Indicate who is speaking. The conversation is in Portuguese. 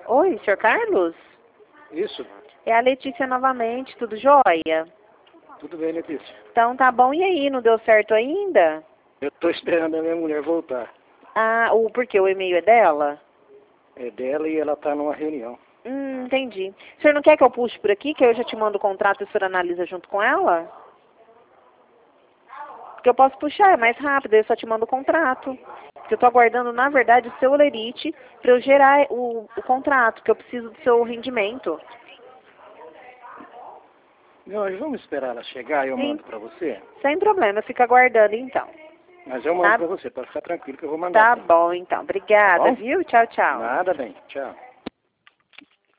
Speaker 1: Oi, senhor Carlos?
Speaker 2: Isso,
Speaker 1: É a Letícia novamente, tudo jóia?
Speaker 2: tudo bem, Letícia.
Speaker 1: Então tá bom, e aí, não deu certo ainda?
Speaker 2: Eu tô esperando a minha mulher voltar.
Speaker 1: Ah, porque o e-mail é dela?
Speaker 2: É dela e ela tá numa reunião.
Speaker 1: Entendi. O senhor não quer que eu puxe por aqui, que eu já te mando o contrato e o senhor analisa junto com ela? Porque eu posso puxar, é mais rápido, eu só te mando o contrato. Porque eu tô aguardando, na verdade, o seu Olerite para eu gerar o contrato, que eu preciso do seu rendimento.
Speaker 2: Nós vamos esperar ela chegar e eu
Speaker 1: Sim.
Speaker 2: mando pra você.
Speaker 1: Sem problema, eu fico aguardando então.
Speaker 2: Mas eu mando pra você, pode ficar tranquilo que eu vou mandar.
Speaker 1: Tá
Speaker 2: Sim.
Speaker 1: bom, então. Obrigada,
Speaker 2: Tá bom?
Speaker 1: viu? Tchau, tchau.
Speaker 2: Nada bem, tchau.